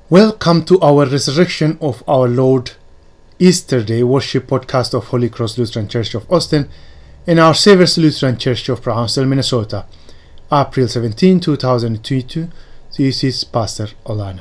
Welcome to our Resurrection of Our Lord Easter Day worship podcast of Holy Cross Lutheran Church of Austin and Our Saviour's Lutheran Church of Brownsville, Minnesota, April 17, 2022. This is Pastor Olana.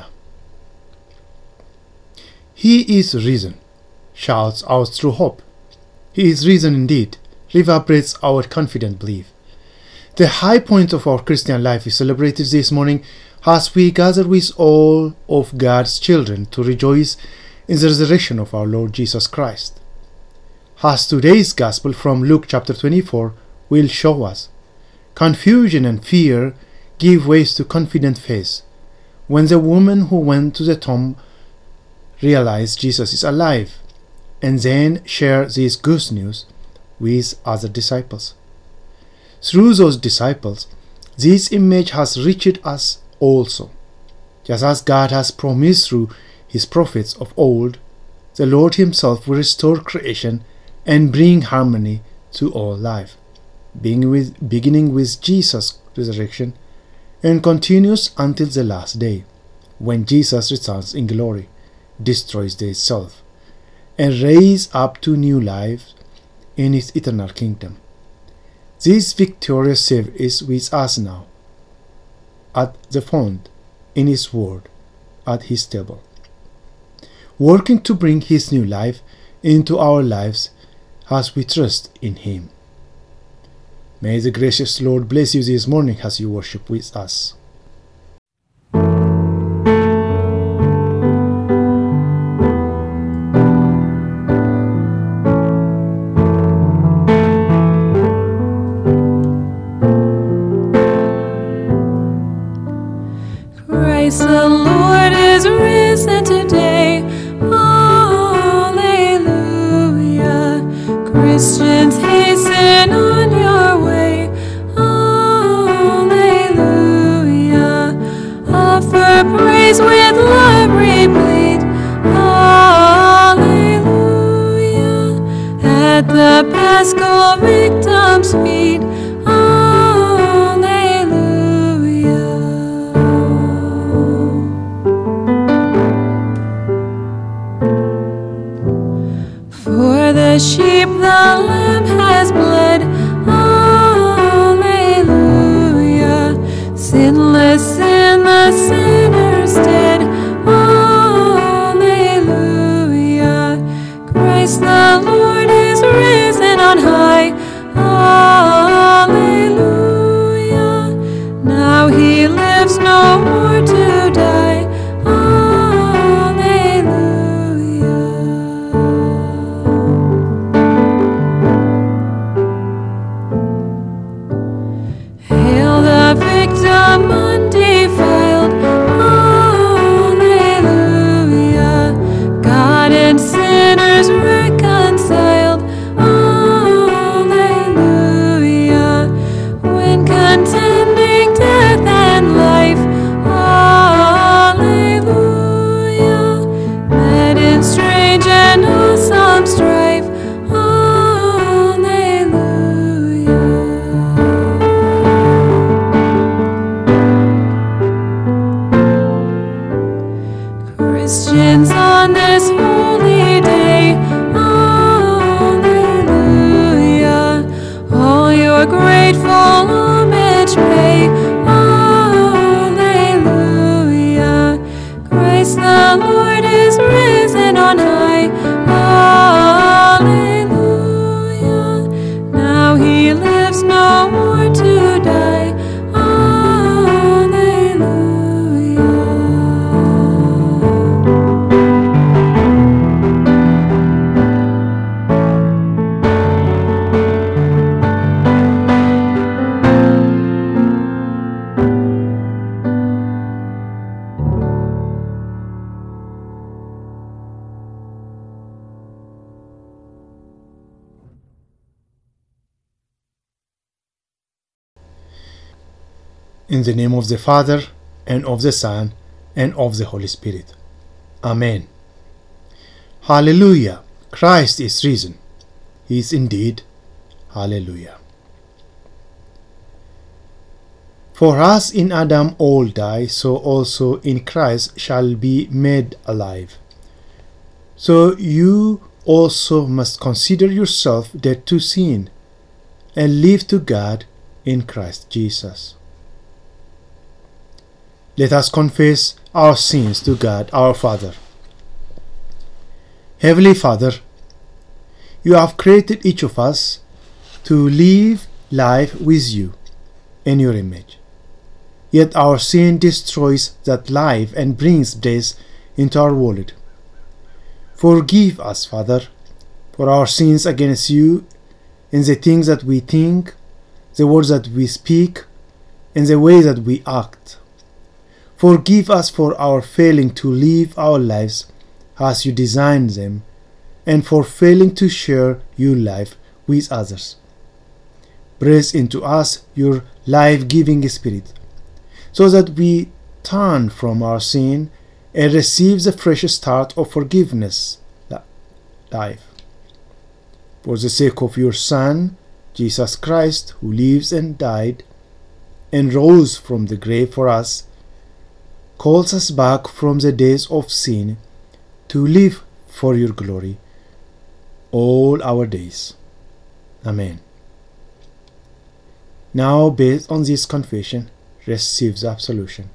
He is risen, shouts out through hope. He is risen indeed, reverberates our confident belief. The high point of our Christian life is celebrated this morning as we gather with all of God's children to rejoice in the resurrection of our Lord Jesus Christ. As today's Gospel from Luke chapter 24 will show us, confusion and fear give way to confident faith when the woman who went to the tomb realized Jesus is alive and then share this good news with other disciples. Through those disciples, this image has reached us also. Just as God has promised through his prophets of old, the Lord himself will restore creation and bring harmony to all life, beginning with Jesus' resurrection and continues until the last day, when Jesus returns in glory, destroys death itself, and raises up to new life in his eternal kingdom. This victorious Savior is with us now, at the font, in his word, at his table, working to bring his new life into our lives as we trust in him. May the gracious Lord bless you this morning as you worship with us. Christ the Lord is risen today. Alleluia. Christians, hasten on your way. Alleluia. Offer praise with love replete. Alleluia. At the Paschal victim's feet. For the sheep the Lamb has bled, Alleluia. Sinless in the sinner's stead, Alleluia. Christ the Lord is risen on high, Alleluia. Now he lives no more to die, undefiled, Alleluia. God and sinners reconciled, Alleluia. When contending death and life, Alleluia. Met in strange and awesome strife, Christians on this holy day, Alleluia. All your grateful homage pay, Alleluia. Christ the Lord is risen on high, Alleluia. Now he lives no more to die, In the name of the Father, and of the Son, and of the Holy Spirit. Amen. Hallelujah! Christ is risen. He is indeed. Hallelujah. For as in Adam all die, so also in Christ shall be made alive. So you also must consider yourself dead to sin, and live to God in Christ Jesus. Let us confess our sins to God our Father. Heavenly Father, you have created each of us to live life with you in your image. Yet our sin destroys that life and brings death into our world. Forgive us, Father, for our sins against you in the things that we think, the words that we speak, and the way that we act. Forgive us for our failing to live our lives as you designed them, and for failing to share your life with others. Breathe into us your life-giving Spirit, so that we turn from our sin and receive the fresh start of forgiveness life. For the sake of your Son, Jesus Christ, who lives and died and rose from the grave for us, calls us back from the days of sin to live for your glory all our days. Amen. Now, based on this confession, receive the absolution.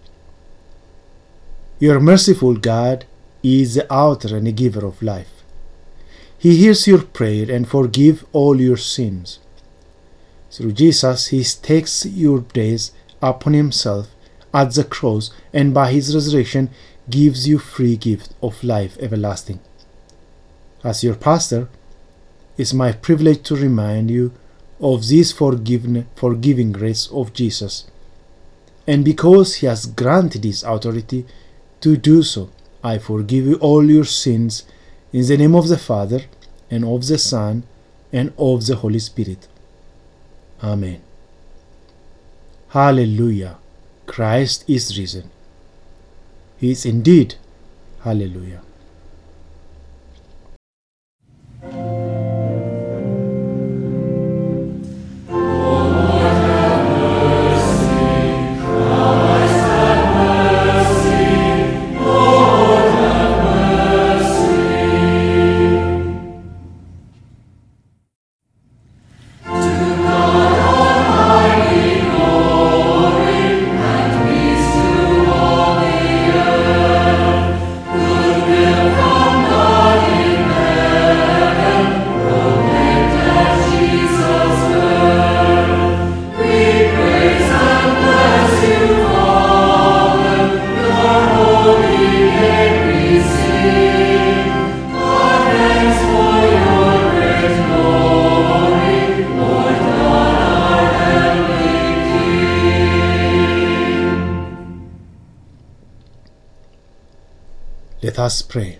Your merciful God is the author and the giver of life. He hears your prayer and forgives all your sins. Through Jesus, He takes your days upon Himself at the cross, and by His resurrection gives you free gift of life everlasting. As your pastor, it's my privilege to remind you of this forgiving grace of Jesus. And because He has granted His authority to do so, I forgive you all your sins in the name of the Father, and of the Son, and of the Holy Spirit. Amen. Hallelujah. Christ is risen. He is indeed. Hallelujah. Let us pray.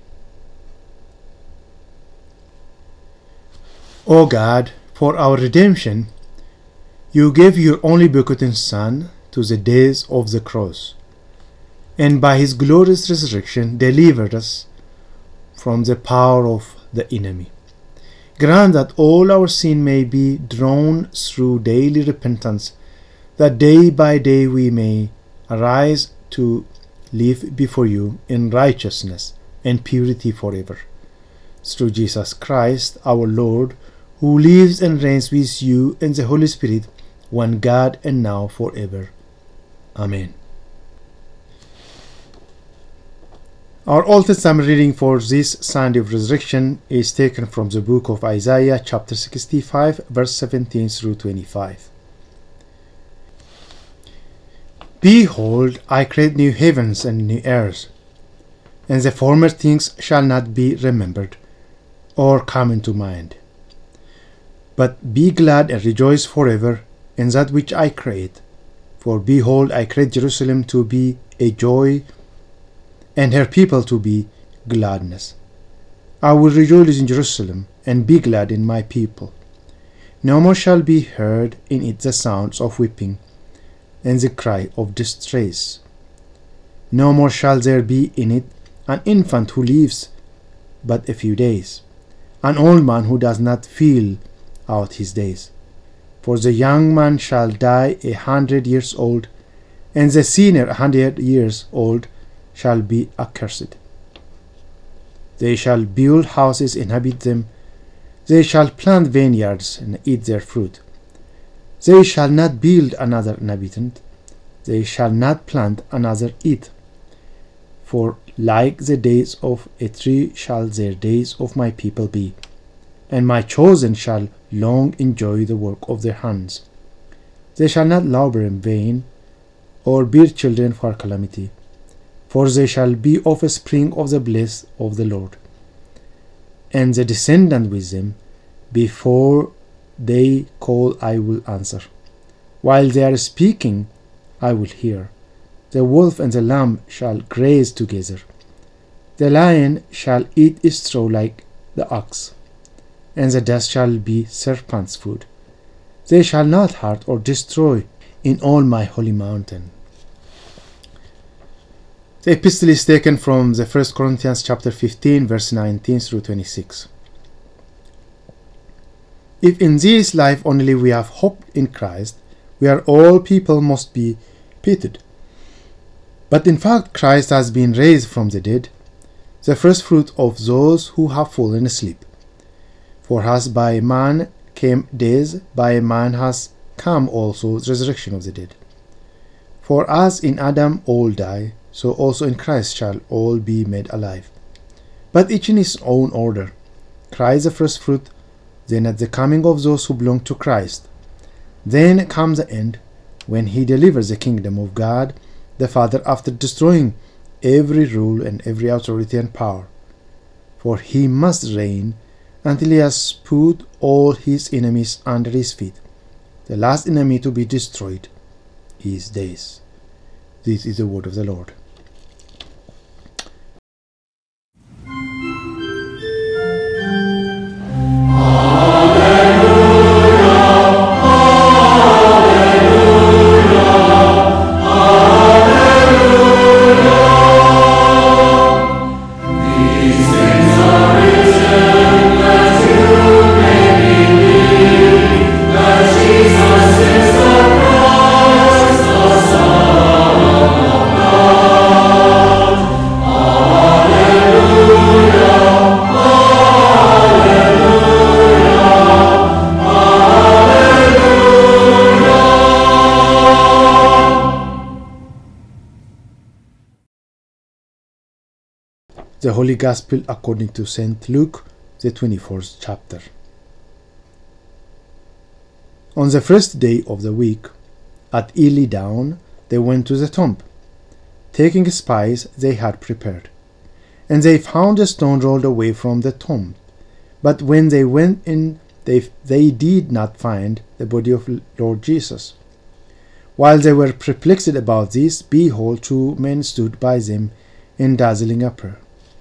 O God, for our redemption, you gave your only begotten Son to the days of the cross, and by His glorious resurrection delivered us from the power of the enemy. Grant that all our sin may be drawn through daily repentance, that day by day we may arise to live before you in righteousness and purity forever. Through Jesus Christ our Lord, who lives and reigns with you in the Holy Spirit, one God, and now forever. Amen. Our Old Testament reading for this Sunday of Resurrection is taken from the book of Isaiah, chapter 65, verse 17 through 25. Behold, I create new heavens and new earth, and the former things shall not be remembered, or come into mind. But be glad and rejoice forever in that which I create. For behold, I create Jerusalem to be a joy, and her people to be gladness. I will rejoice in Jerusalem, and be glad in my people. No more shall be heard in it the sounds of weeping, and the cry of distress. No more shall there be in it an infant who lives but a few days, an old man who does not feel out his days. For the young man shall die 100 years old, and the senior 100 years old shall be accursed. They shall build houses, inhabit them. They shall plant vineyards, and eat their fruit. They shall not build another inhabitant. They shall not plant another eat. For like the days of a tree shall their days of my people be, and my chosen shall long enjoy the work of their hands. They shall not labor in vain, or bear children for calamity, for they shall be offspring of the blessed of the Lord, and the descendant with them. Before they call, I will answer. While they are speaking, I will hear. The wolf and the lamb shall graze together. The lion shall eat straw like the ox, and the dust shall be serpent's food. They shall not hurt or destroy in all my holy mountain. The epistle is taken from the 1 Corinthians chapter 15, verse 19 through 26. If in this life only we have hope in Christ, we are all people must be pitied. But in fact Christ has been raised from the dead, the first fruit of those who have fallen asleep. For as by man came death, by man has come also the resurrection of the dead. For as in Adam all die, so also in Christ shall all be made alive. But each in his own order. Christ the first fruit, then at the coming of those who belong to Christ. Then comes the end, when he delivers the kingdom of God the Father after destroying every rule and every authority and power. For he must reign until he has put all his enemies under his feet. The last enemy to be destroyed is death. This is the word of the Lord. The Holy Gospel according to St. Luke, the 24th chapter. On the first day of the week, at early dawn, they went to the tomb, taking spices they had prepared. And they found a stone rolled away from the tomb. But when they went in, they did not find the body of Lord Jesus. While they were perplexed about this, behold, two men stood by them in dazzling apparel.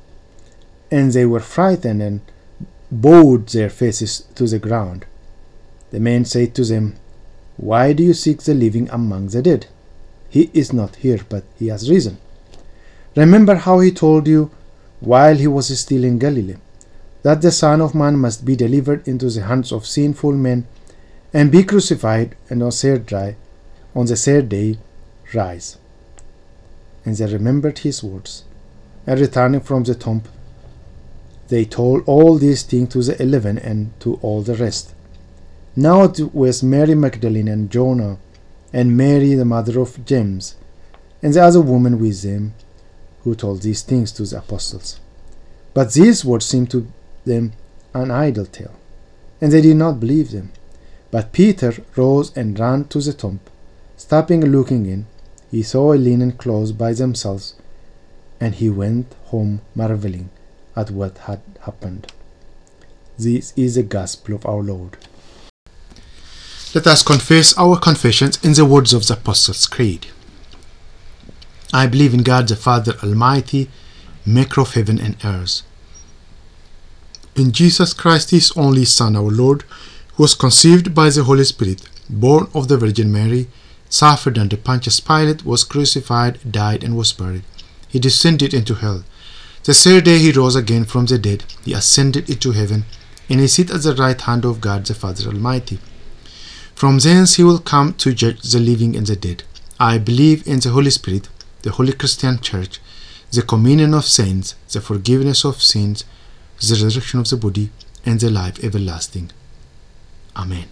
And they were frightened and bowed their faces to the ground. The men said to them, Why do you seek the living among the dead? He is not here, but he has risen. Remember how he told you while he was still in Galilee, that the Son of Man must be delivered into the hands of sinful men, and be crucified, and on the third day rise. And they remembered his words, and returning from the tomb, they told all these things to the 11 and to all the rest. Now it was Mary Magdalene and Joanna, and Mary the mother of James, and the other woman with them, who told these things to the apostles. But these words seemed to them an idle tale, and they did not believe them. But Peter rose and ran to the tomb. Stopping and looking in, he saw a linen cloth by themselves, and he went home marveling at what had happened. This is the gospel of our Lord. Let us confess our confessions in the words of the Apostles' Creed. I believe in God the Father Almighty, maker of heaven and earth. In Jesus Christ, his only Son, our Lord, who was conceived by the Holy Spirit, born of the Virgin Mary, suffered under Pontius Pilate, was crucified, died, and was buried. He descended into hell. The third day he rose again from the dead. He ascended into heaven, and he sat at the right hand of God the Father Almighty. From thence he will come to judge the living and the dead. I believe in the Holy Spirit, the Holy Christian Church, the communion of saints, the forgiveness of sins, the resurrection of the body, and the life everlasting. Amen.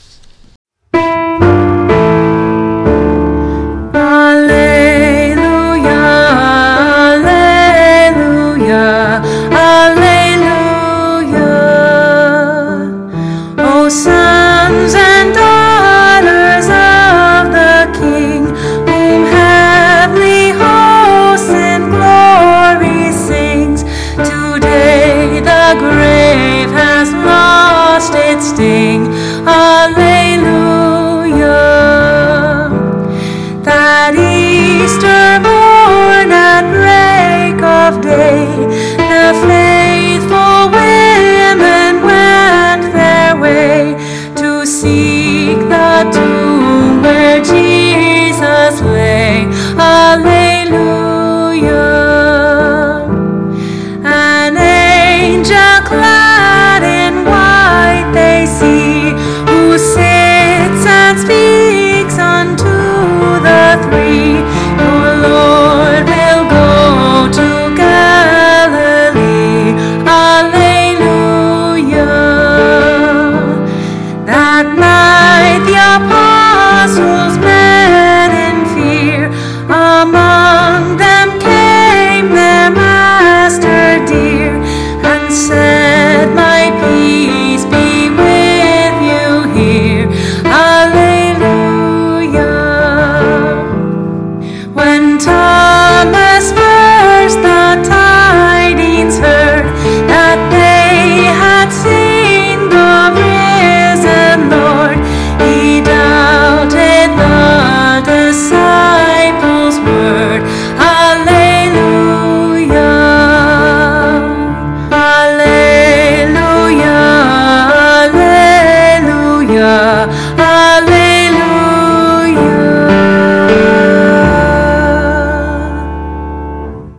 Sons and daughters of the King, whom heavenly hosts in glory sings. Today the grave has lost its sting. Alleluia. That Easter morn at break of day, the faithful women went their way to seek the tomb where Jesus lay. Alleluia. An angel clad in white they see, who sits and speaks unto the three. Your Lord will go to Galilee. Alleluia. That night the apostles met in fear. Among them came their master dear, and said, my peace be with you here. Alleluia. When Thomas first the tidings heard, that they had seen the risen Lord, he doubted the disciples' word. Alleluia. Alleluia. Alleluia. Alleluia.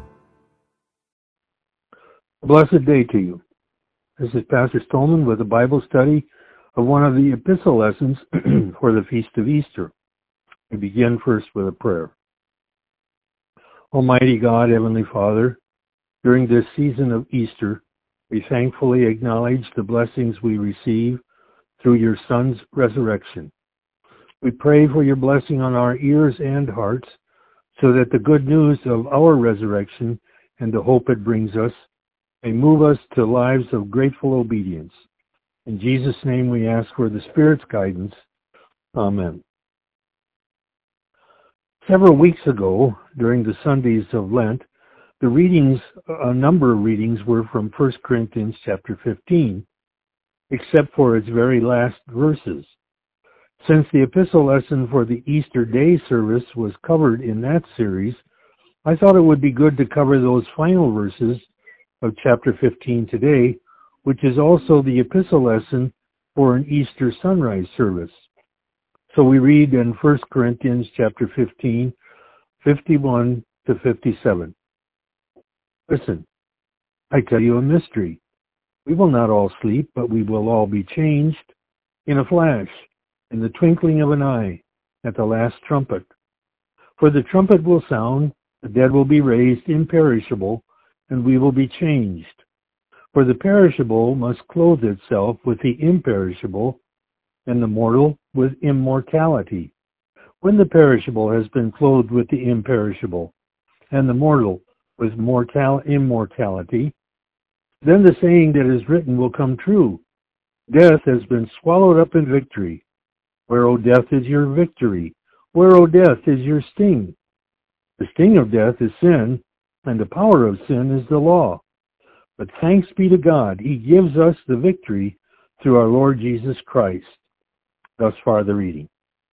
Blessed day to you. This is Pastor Stolman with a Bible study of one of the epistle lessons for the Feast of Easter. We begin first with a prayer. Almighty God, Heavenly Father, during this season of Easter, we thankfully acknowledge the blessings we receive through your Son's resurrection. We pray for your blessing on our ears and hearts, so that the good news of our resurrection and the hope it brings us may move us to lives of grateful obedience. In Jesus' name we ask for the Spirit's guidance. Amen. Several weeks ago, during the Sundays of Lent, a number of readings were from 1 Corinthians chapter 15, except for its very last verses. Since the epistle lesson for the Easter Day service was covered in that series, I thought it would be good to cover those final verses of chapter 15 today, which is also the epistle lesson for an Easter sunrise service. So we read in 1 Corinthians chapter 15, 51 to 57. Listen, I tell you a mystery. We will not all sleep, but we will all be changed in a flash, in the twinkling of an eye, at the last trumpet. For the trumpet will sound, the dead will be raised imperishable, and we will be changed. For the perishable must clothe itself with the imperishable, and the mortal with immortality. When the perishable has been clothed with the imperishable, and the mortal with immortality, then the saying that is written will come true. Death has been swallowed up in victory. Where, O death, is your victory? Where, O death, is your sting? The sting of death is sin, and the power of sin is the law. But thanks be to God, He gives us the victory through our Lord Jesus Christ. Thus far the reading.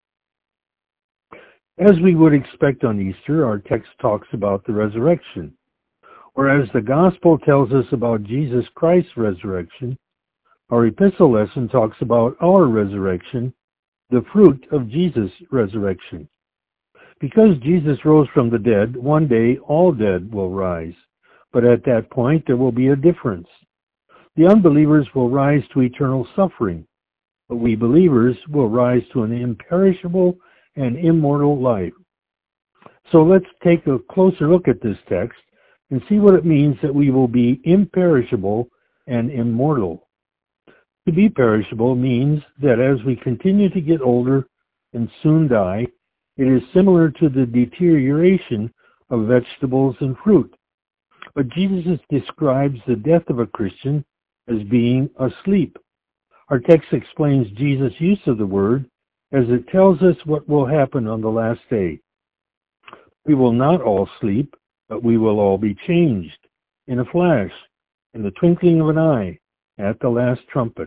As we would expect on Easter, our text talks about the resurrection. Whereas the Gospel tells us about Jesus Christ's resurrection, our epistle lesson talks about our resurrection, the fruit of Jesus' resurrection. Because Jesus rose from the dead, one day all dead will rise. But at that point there will be a difference. The unbelievers will rise to eternal suffering, but we believers will rise to an imperishable and immortal life. So let's take a closer look at this text and see what it means that we will be imperishable and immortal. To be perishable means that as we continue to get older and soon die, it is similar to the deterioration of vegetables and fruit. But Jesus describes the death of a Christian as being asleep. Our text explains Jesus' use of the word as it tells us what will happen on the last day. We will not all sleep, but we will all be changed in a flash, in the twinkling of an eye, at the last trumpet.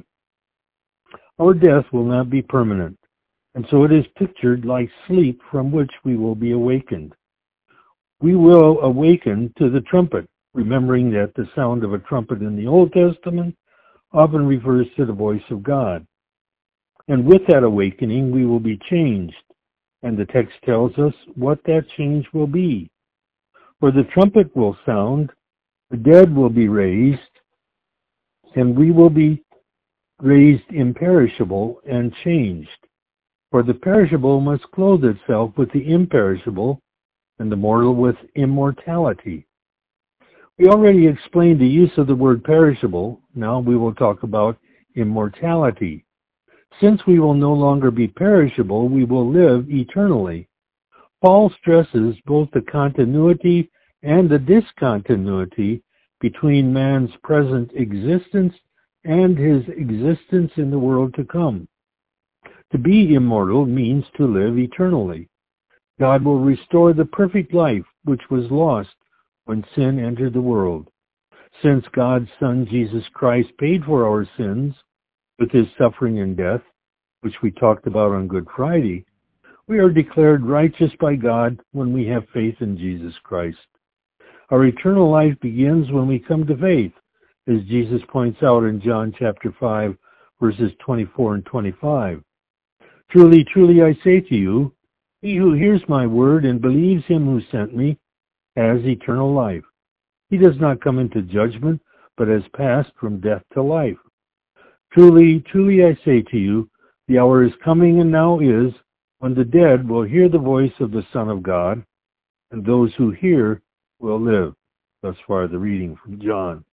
Our death will not be permanent, and so it is pictured like sleep from which we will be awakened. We will awaken to the trumpet, remembering that the sound of a trumpet in the Old Testament often refers to the voice of God. And with that awakening, we will be changed, and the text tells us what that change will be. For the trumpet will sound, the dead will be raised, and we will be raised imperishable and changed. For the perishable must clothe itself with the imperishable, and the mortal with immortality. We already explained the use of the word perishable. Now we will talk about immortality. Since we will no longer be perishable, we will live eternally. Paul stresses both the continuity and the discontinuity between man's present existence and his existence in the world to come. To be immortal means to live eternally. God will restore the perfect life which was lost when sin entered the world. Since God's Son Jesus Christ paid for our sins with his suffering and death, which we talked about on Good Friday, we are declared righteous by God when we have faith in Jesus Christ. Our eternal life begins when we come to faith, as Jesus points out in John chapter 5, verses 24 and 25. Truly, truly, I say to you, he who hears my word and believes him who sent me has eternal life. He does not come into judgment, but has passed from death to life. Truly, truly, I say to you, the hour is coming and now is, when the dead will hear the voice of the Son of God, and those who hear will live. Thus far the reading from John.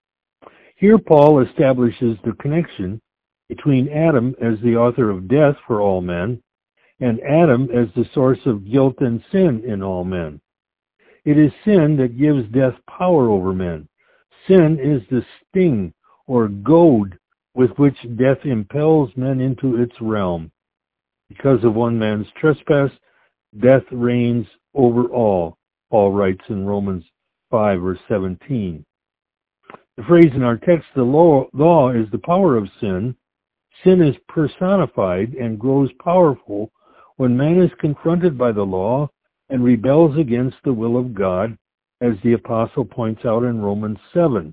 Here Paul establishes the connection between Adam as the author of death for all men, and Adam as the source of guilt and sin in all men. It is sin that gives death power over men. Sin is the sting or goad with which death impels men into its realm. Because of one man's trespass, death reigns over all, Paul writes in Romans 5, verse 17. The phrase in our text, the law is the power of sin. Sin is personified and grows powerful when man is confronted by the law and rebels against the will of God, as the apostle points out in Romans 7.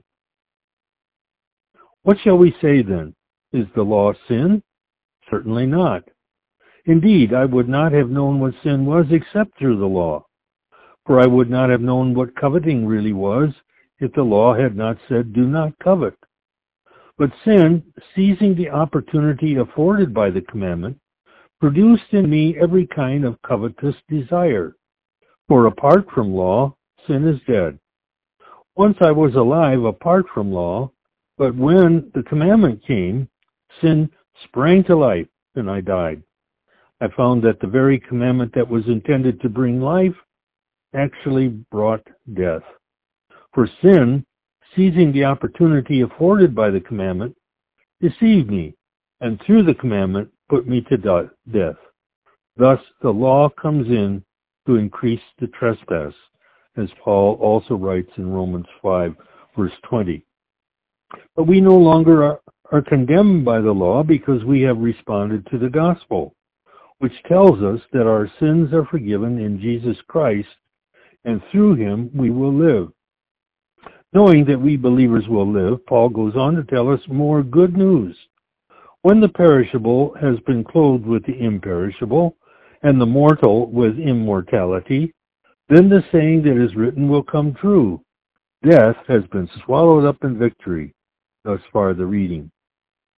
What shall we say then? Is the law sin? Certainly not. Indeed, I would not have known what sin was except through the law. For I would not have known what coveting really was if the law had not said, do not covet. But sin, seizing the opportunity afforded by the commandment, produced in me every kind of covetous desire. For apart from law, sin is dead. Once I was alive apart from law, but when the commandment came, sin sprang to life, and I died. I found that the very commandment that was intended to bring life actually brought death. For sin, seizing the opportunity afforded by the commandment, deceived me, and through the commandment put me to death. Thus the law comes in to increase the trespass, as Paul also writes in Romans 5, verse 20. But we no longer are condemned by the law because we have responded to the gospel, which tells us that our sins are forgiven in Jesus Christ, and through him we will live. Knowing that we believers will live, Paul goes on to tell us more good news. When the perishable has been clothed with the imperishable, and the mortal with immortality, then the saying that is written will come true. Death has been swallowed up in victory. Thus far the reading.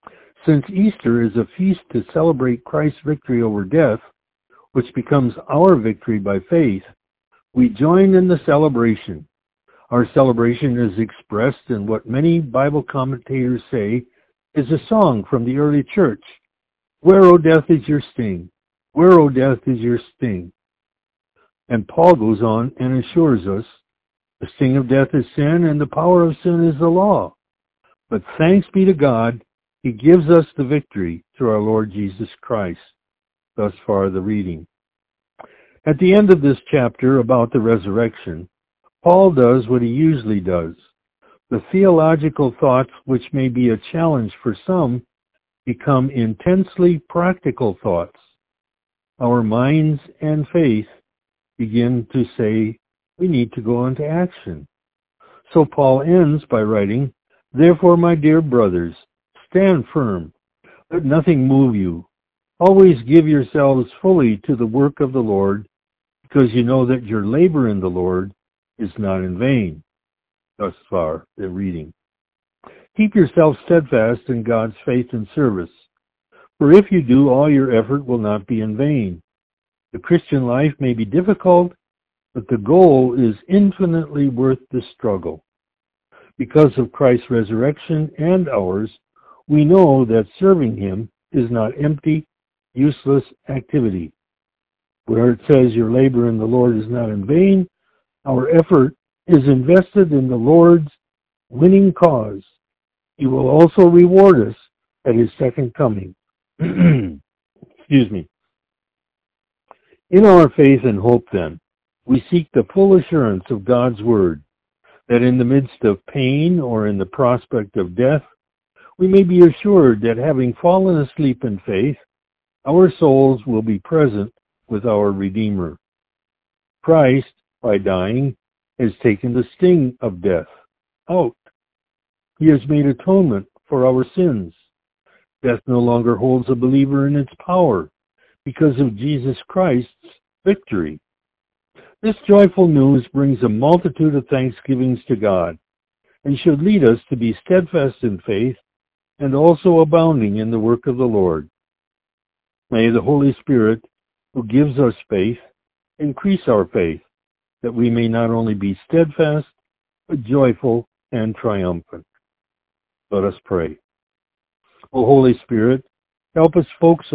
Since Easter is a feast to celebrate Christ's victory over death, which becomes our victory by faith, we join in the celebration. Our celebration is expressed in what many Bible commentators say is a song from the early church. Where, O death, is your sting? Where, O death, is your sting? And Paul goes on and assures us, the sting of death is sin, and the power of sin is the law. But thanks be to God, He gives us the victory through our Lord Jesus Christ. Thus far the reading. At the end of this chapter about the resurrection, Paul does what he usually does. The theological thoughts, which may be a challenge for some, become intensely practical thoughts. Our minds and faith begin to say, we need to go into action. So Paul ends by writing, "Therefore, my dear brothers, stand firm. Let nothing move you. Always give yourselves fully to the work of the Lord, because you know that your labor in the Lord is not in vain." Thus far, the reading. Keep yourself steadfast in God's faith and service, for if you do, all your effort will not be in vain. The Christian life may be difficult, but the goal is infinitely worth the struggle. Because of Christ's resurrection and ours, we know that serving Him is not empty, useless activity. Where it says your labor in the Lord is not in vain, our effort is invested in the Lord's winning cause. He will also reward us at His second coming. Excuse me. In our faith and hope, then, we seek the full assurance of God's Word, that in the midst of pain or in the prospect of death, we may be assured that having fallen asleep in faith, our souls will be present with our Redeemer. Christ, by dying, has taken the sting of death out. He has made atonement for our sins. Death no longer holds a believer in its power because of Jesus Christ's victory. This joyful news brings a multitude of thanksgivings to God and should lead us to be steadfast in faith and also abounding in the work of the Lord. May the Holy Spirit, who gives us faith, increase our faith, that we may not only be steadfast, but joyful and triumphant. Let us pray. O Holy Spirit, help us focus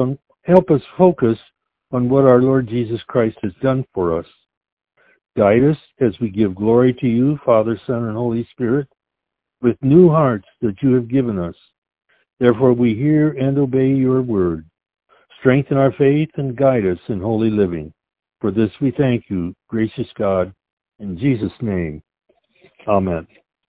on what our Lord Jesus Christ has done for us. Guide us as we give glory to you, Father, Son, and Holy Spirit, with new hearts that you have given us. Therefore we hear and obey your word. Strengthen our faith and guide us in holy living. For this we thank you, gracious God, in Jesus' name. Amen.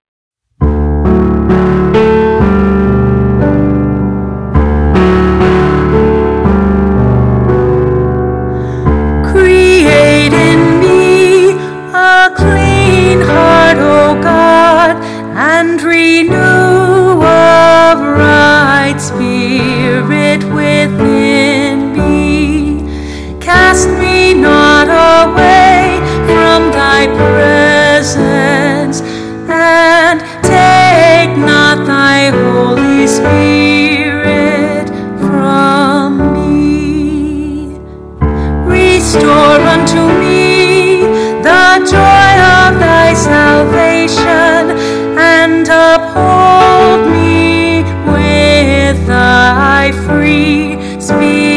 Create in me a clean heart, O God, and renew a right spirit within me. Cast me not away from thy presence, and take not thy Holy Spirit from me. Restore unto me the joy of thy salvation, and uphold me with thy free spirit.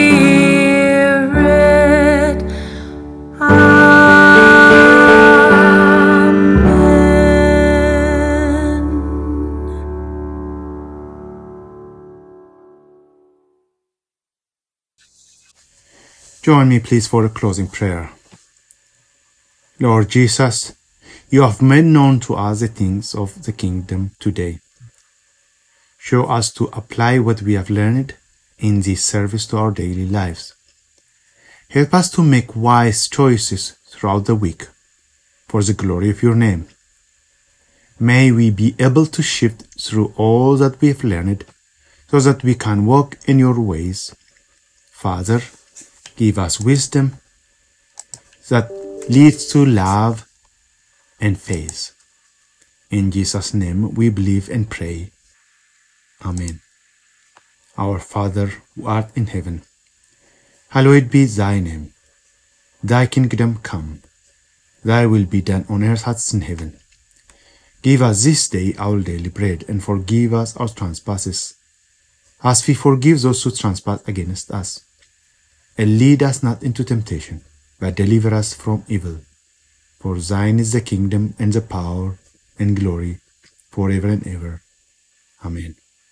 Join me, please, for a closing prayer. Lord Jesus, you have made known to us the things of the kingdom today. Show us to apply what we have learned in this service to our daily lives. Help us to make wise choices throughout the week for the glory of your name. May we be able to shift through all that we have learned so that we can walk in your ways. Father, give us wisdom that leads to love and faith. In Jesus' name we believe and pray. Amen. Our Father, who art in heaven, hallowed be thy name. Thy kingdom come, thy will be done on earth as in heaven. Give us this day our daily bread, and forgive us our trespasses, as we forgive those who trespass against us. And lead us not into temptation, but deliver us from evil. For thine is the kingdom, and the power, and glory, forever and ever. Amen.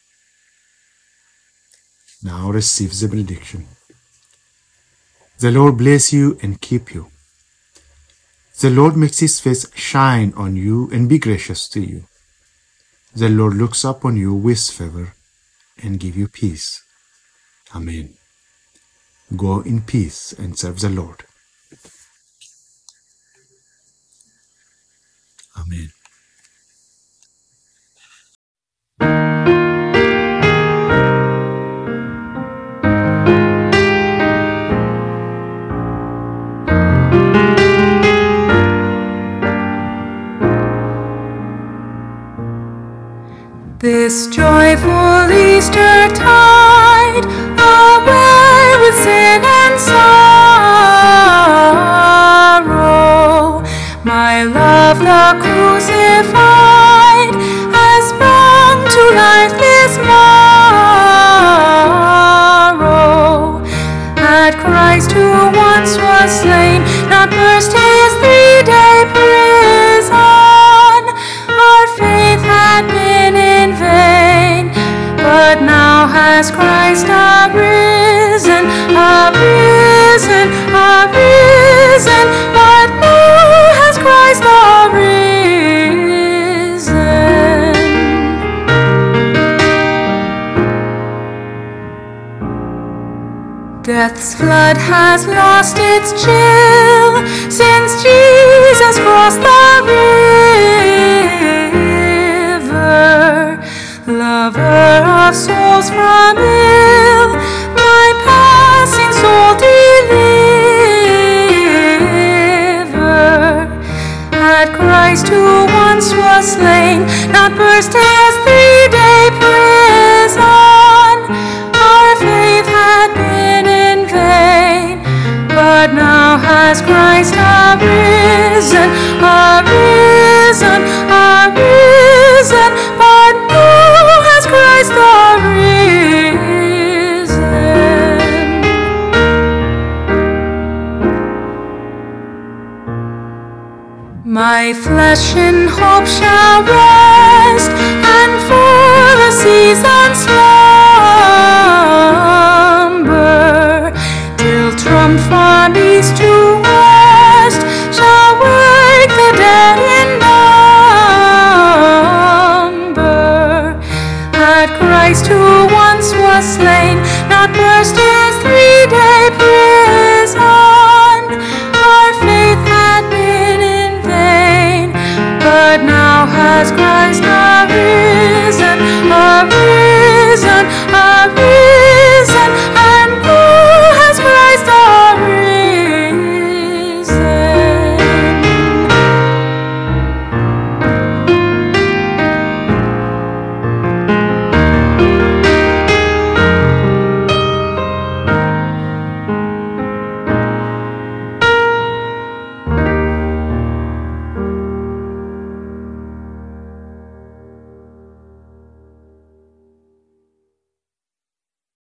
Now receive the benediction. The Lord bless you and keep you. The Lord makes his face shine on you and be gracious to you. The Lord looks upon you with favor and give you peace. Amen. Go in peace and serve the Lord. Amen. This joyful Easter tide, away with sin and sorrow, my love the crucified has brought to life this morrow. At Christ who once was slain, not burst his 3-day prison, our faith had been in vain, but now has Christ arisen, arisen, arisen, but now has Christ arisen. Death's flood has lost its chill since Jesus crossed the river. Lover of souls from ill, my passing soul deliver. At Christ who once was slain, not burst his 3-day prison, our faith had been in vain, but now has Christ arisen, arisen, arisen, but now has Christ arisen. My flesh in hope shall rest, and for the season slumber, till trump from east to west shall wake the dead in number. At Christ who once was slain, not burst his 3-day prison, our faith had been in vain, but now has Christ arisen, arisen.